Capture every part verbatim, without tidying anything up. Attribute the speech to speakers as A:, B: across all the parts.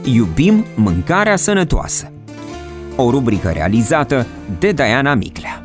A: Iubim mâncarea sănătoasă. O rubrică realizată de Diana Miclea.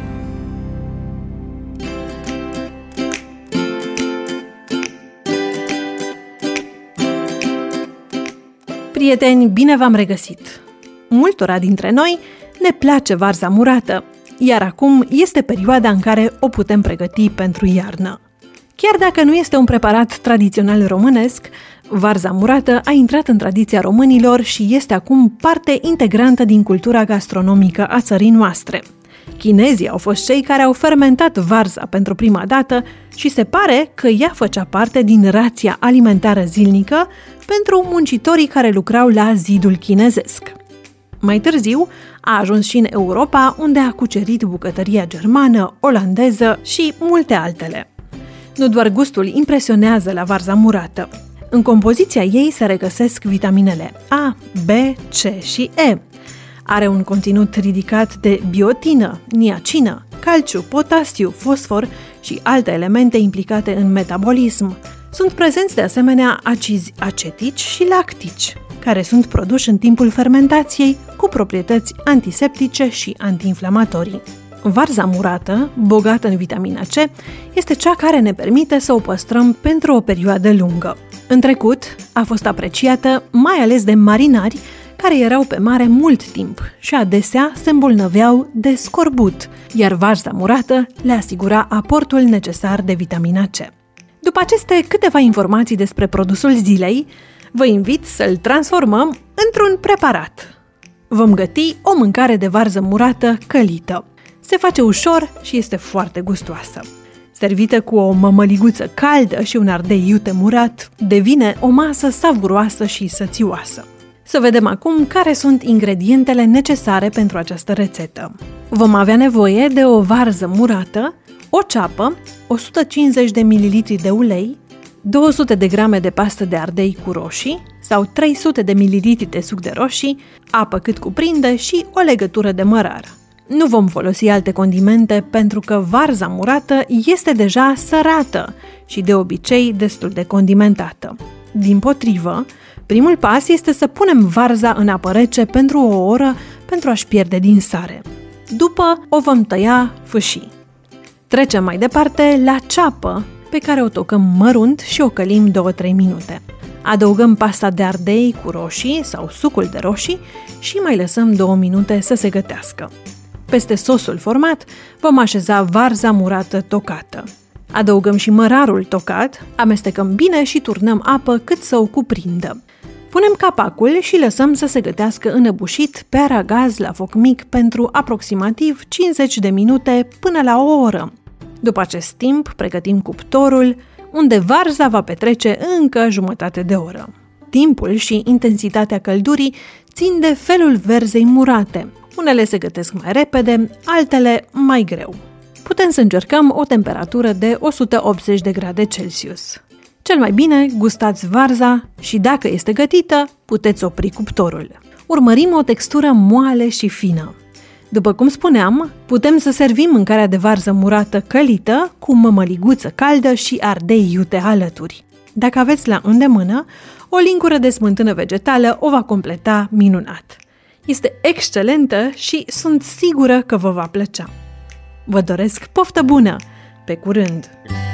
B: Prieteni, bine v-am regăsit! Multora dintre noi ne place varza murată, iar acum este perioada în care o putem pregăti pentru iarnă. Chiar dacă nu este un preparat tradițional românesc, varza murată a intrat în tradiția românilor și este acum parte integrantă din cultura gastronomică a țării noastre. Chinezii au fost cei care au fermentat varza pentru prima dată și se pare că ea făcea parte din rația alimentară zilnică pentru muncitorii care lucrau la zidul chinezesc. Mai târziu a ajuns și în Europa, unde a cucerit bucătăria germană, olandeză și multe altele. Nu doar gustul impresionează la varza murată. În compoziția ei se regăsesc vitaminele A, B, C și E. Are un conținut ridicat de biotină, niacină, calciu, potasiu, fosfor și alte elemente implicate în metabolism. Sunt prezenți de asemenea acizi acetici și lactici, care sunt produși în timpul fermentației cu proprietăți antiseptice și antiinflamatorii. Varza murată, bogată în vitamina C, este cea care ne permite să o păstrăm pentru o perioadă lungă. În trecut, a fost apreciată mai ales de marinari care erau pe mare mult timp și adesea se îmbolnăveau de scorbut, iar varza murată le asigura aportul necesar de vitamina C. După aceste câteva informații despre produsul zilei, vă invit să-l transformăm într-un preparat. Vom găti o mâncare de varză murată călită. Se face ușor și este foarte gustoasă. Servită cu o mămăliguță caldă și un ardei iute murat, devine o masă savuroasă și sățioasă. Să vedem acum care sunt ingredientele necesare pentru această rețetă. Vom avea nevoie de o varză murată, o ceapă, o sută cincizeci de mililitri de ulei, două sute de grame de pastă de ardei cu roșii sau trei sute de mililitri de suc de roșii, apă cât cuprinde și o legătură de mărar. Nu vom folosi alte condimente pentru că varza murată este deja sărată și de obicei destul de condimentată. Dimpotrivă, primul pas este să punem varza în apă rece pentru o oră pentru a-și pierde din sare. După o vom tăia fâșii. Trecem mai departe la ceapă, pe care o tocăm mărunt și o călim două-trei minute. Adăugăm pasta de ardei cu roșii sau sucul de roșii și mai lăsăm două minute să se gătească. Peste sosul format vom așeza varza murată tocată. Adăugăm și mărarul tocat, amestecăm bine și turnăm apă cât să o cuprindă. Punem capacul și lăsăm să se gătească înăbușit pe aragaz la foc mic pentru aproximativ cincizeci de minute până la o oră. După acest timp, pregătim cuptorul, unde varza va petrece încă jumătate de oră. Timpul și intensitatea căldurii țin de felul verzei murate. Unele se gătesc mai repede, altele mai greu. Putem să încercăm o temperatură de o sută optzeci de grade Celsius. Cel mai bine gustați varza și dacă este gătită, puteți opri cuptorul. Urmărim o textură moale și fină. După cum spuneam, putem să servim mâncarea de varză murată călită cu mămăliguță caldă și ardei iute alături. Dacă aveți la îndemână, o lingură de smântână vegetală o va completa minunat. Este excelentă și sunt sigură că vă va plăcea. Vă doresc poftă bună! Pe curând!